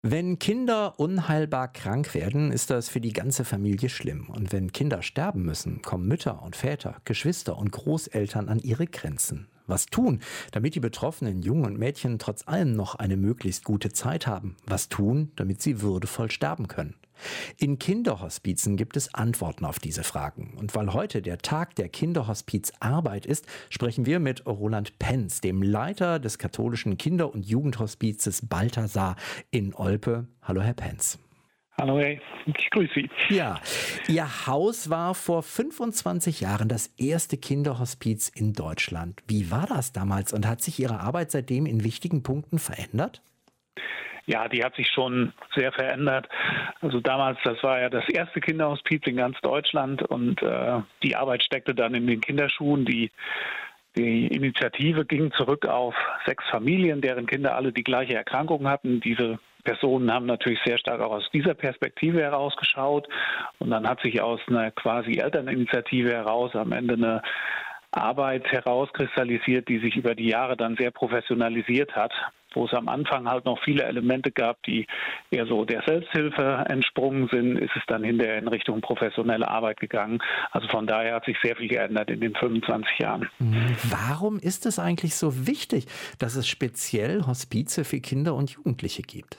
Wenn Kinder unheilbar krank werden, ist das für die ganze Familie schlimm. Und wenn Kinder sterben müssen, kommen Mütter und Väter, Geschwister und Großeltern an ihre Grenzen. Was tun, damit die betroffenen Jungen und Mädchen trotz allem noch eine möglichst gute Zeit haben? Was tun, damit sie würdevoll sterben können? In Kinderhospizen gibt es Antworten auf diese Fragen. Und weil heute der Tag der Kinderhospizarbeit ist, sprechen wir mit Roland Penz, dem Leiter des katholischen Kinder- und Jugendhospizes Balthasar in Olpe. Hallo, Herr Penz. Hallo, hey, ich grüße Sie. Ja, Ihr Haus war vor 25 Jahren das erste Kinderhospiz in Deutschland. Wie war das damals und hat sich Ihre Arbeit seitdem in wichtigen Punkten verändert? Ja, die hat sich schon sehr verändert. Also damals, das war ja das erste Kinderhospiz in ganz Deutschland und die Arbeit steckte dann in den Kinderschuhen. Die Initiative ging zurück auf 6 Familien, deren Kinder alle die gleiche Erkrankung hatten. Diese Personen haben natürlich sehr stark auch aus dieser Perspektive herausgeschaut. Und dann hat sich aus einer quasi Elterninitiative heraus am Ende eine Arbeit herauskristallisiert, die sich über die Jahre dann sehr professionalisiert hat, wo es am Anfang halt noch viele Elemente gab, die eher so der Selbsthilfe entsprungen sind, ist es dann hinterher in Richtung professionelle Arbeit gegangen. Also von daher hat sich sehr viel geändert in den 25 Jahren. Warum ist es eigentlich so wichtig, dass es speziell Hospize für Kinder und Jugendliche gibt?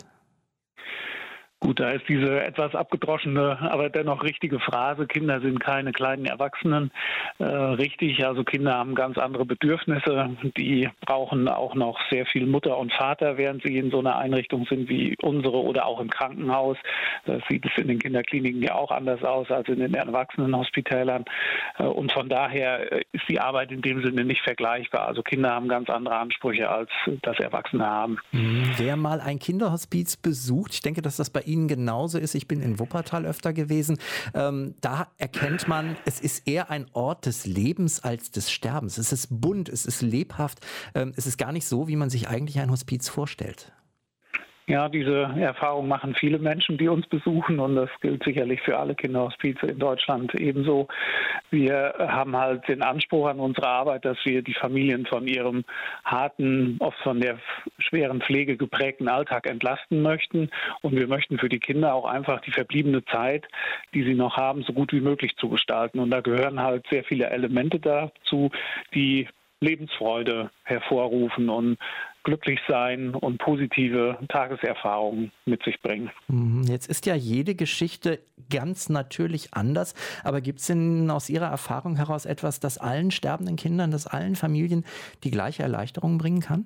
Gut, da ist diese etwas abgedroschene, aber dennoch richtige Phrase, Kinder sind keine kleinen Erwachsenen, richtig. Also Kinder haben ganz andere Bedürfnisse, die brauchen auch noch sehr viel Mutter und Vater, während sie in so einer Einrichtung sind wie unsere oder auch im Krankenhaus. Da sieht es in den Kinderkliniken ja auch anders aus als in den Erwachsenenhospitälern. Und von daher ist die Arbeit in dem Sinne nicht vergleichbar. Also Kinder haben ganz andere Ansprüche, als das Erwachsene haben. Wer mal ein Kinderhospiz besucht, ich denke, dass das bei Ihnen genauso ist. Ich bin in Wuppertal öfter gewesen. Da erkennt man, es ist eher ein Ort des Lebens als des Sterbens. Es ist bunt, es ist lebhaft. Es ist gar nicht so, wie man sich eigentlich ein Hospiz vorstellt. Ja, diese Erfahrung machen viele Menschen, die uns besuchen, und das gilt sicherlich für alle Kinderhospize in Deutschland ebenso. Wir haben halt den Anspruch an unsere Arbeit, dass wir die Familien von ihrem harten, oft von der schweren Pflege geprägten Alltag entlasten möchten, und wir möchten für die Kinder auch einfach die verbliebene Zeit, die sie noch haben, so gut wie möglich zu gestalten. Und da gehören halt sehr viele Elemente dazu, die Lebensfreude hervorrufen und glücklich sein und positive Tageserfahrungen mit sich bringen. Jetzt ist ja jede Geschichte ganz natürlich anders, aber gibt es denn aus Ihrer Erfahrung heraus etwas, das allen sterbenden Kindern, das allen Familien die gleiche Erleichterung bringen kann?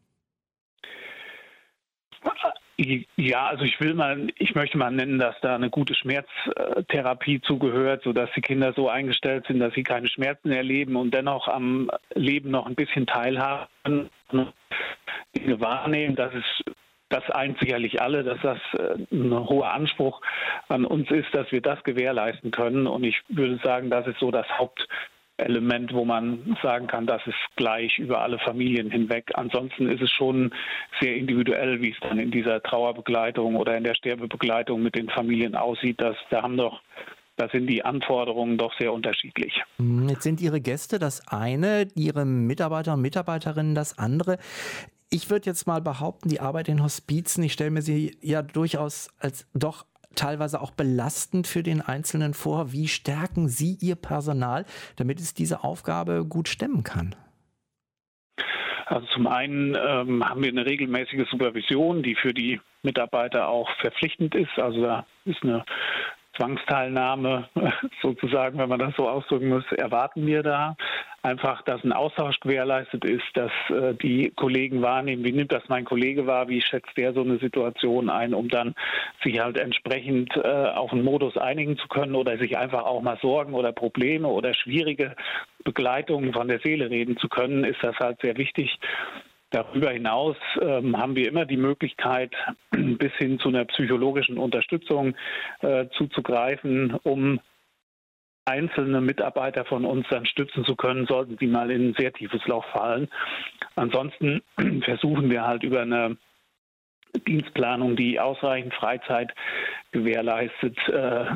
Ja, also ich möchte mal nennen, dass da eine gute Schmerztherapie zugehört, sodass die Kinder so eingestellt sind, dass sie keine Schmerzen erleben und dennoch am Leben noch ein bisschen teilhaben, Dinge wahrnehmen. Das eint sicherlich alle, dass das ein hoher Anspruch an uns ist, dass wir das gewährleisten können. Und ich würde sagen, das ist so das Hauptelement, wo man sagen kann, das ist gleich über alle Familien hinweg. Ansonsten ist es schon sehr individuell, wie es dann in dieser Trauerbegleitung oder in der Sterbebegleitung mit den Familien aussieht. Da sind die Anforderungen doch sehr unterschiedlich. Jetzt sind Ihre Gäste das eine, Ihre Mitarbeiter und Mitarbeiterinnen das andere. Ich würde jetzt mal behaupten, die Arbeit in Hospizen, ich stelle mir sie ja durchaus als doch teilweise auch belastend für den Einzelnen vor. Wie stärken Sie Ihr Personal, damit es diese Aufgabe gut stemmen kann? Also zum einen haben wir eine regelmäßige Supervision, die für die Mitarbeiter auch verpflichtend ist. Also da ist eine Zwangsteilnahme sozusagen, wenn man das so ausdrücken muss, erwarten wir da. Einfach, dass ein Austausch gewährleistet ist, dass die Kollegen wahrnehmen, wie nimmt das mein Kollege wahr, wie schätzt der so eine Situation ein, um dann sich halt entsprechend auf einen Modus einigen zu können oder sich einfach auch mal Sorgen oder Probleme oder schwierige Begleitungen von der Seele reden zu können, ist das halt sehr wichtig. Darüber hinaus haben wir immer die Möglichkeit, bis hin zu einer psychologischen Unterstützung zuzugreifen, um einzelne Mitarbeiter von uns dann stützen zu können, sollten sie mal in ein sehr tiefes Loch fallen. Ansonsten versuchen wir halt über eine Dienstplanung, die ausreichend Freizeit gewährleistet,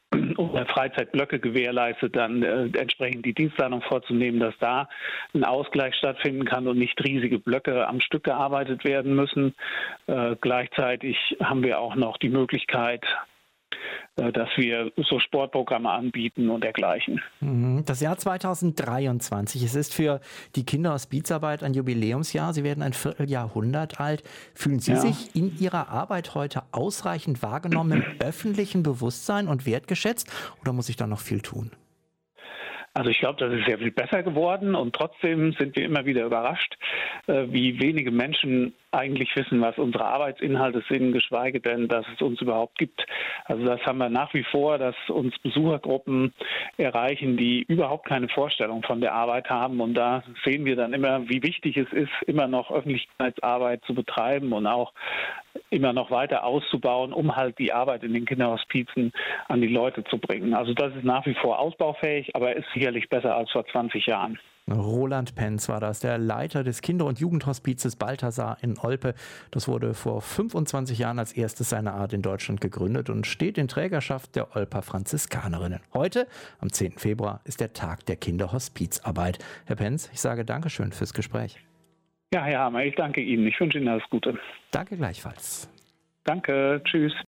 oder Freizeitblöcke gewährleistet, dann entsprechend die Dienstplanung vorzunehmen, dass da ein Ausgleich stattfinden kann und nicht riesige Blöcke am Stück gearbeitet werden müssen. Gleichzeitig haben wir auch noch die Möglichkeit, dass wir so Sportprogramme anbieten und dergleichen. Das Jahr 2023, es ist für die Kinderhospizarbeit ein Jubiläumsjahr. Sie werden ein Vierteljahrhundert alt. Fühlen Sie sich in Ihrer Arbeit heute ausreichend wahrgenommen im öffentlichen Bewusstsein und wertgeschätzt oder muss ich da noch viel tun? Also ich glaube, das ist sehr viel besser geworden und trotzdem sind wir immer wieder überrascht, wie wenige Menschen eigentlich wissen, was unsere Arbeitsinhalte sind, geschweige denn, dass es uns überhaupt gibt. Also das haben wir nach wie vor, dass uns Besuchergruppen erreichen, die überhaupt keine Vorstellung von der Arbeit haben. Und da sehen wir dann immer, wie wichtig es ist, immer noch Öffentlichkeitsarbeit zu betreiben und auch immer noch weiter auszubauen, um halt die Arbeit in den Kinderhospizen an die Leute zu bringen. Also das ist nach wie vor ausbaufähig, aber ist sicherlich besser als vor 20 Jahren. Roland Penz war das, der Leiter des Kinder- und Jugendhospizes Balthasar in Olpe. Das wurde vor 25 Jahren als erstes seiner Art in Deutschland gegründet und steht in Trägerschaft der Olper Franziskanerinnen. Heute, am 10. Februar, ist der Tag der Kinderhospizarbeit. Herr Penz, ich sage Dankeschön fürs Gespräch. Ja, Herr Hammer, ich danke Ihnen. Ich wünsche Ihnen alles Gute. Danke gleichfalls. Danke, tschüss.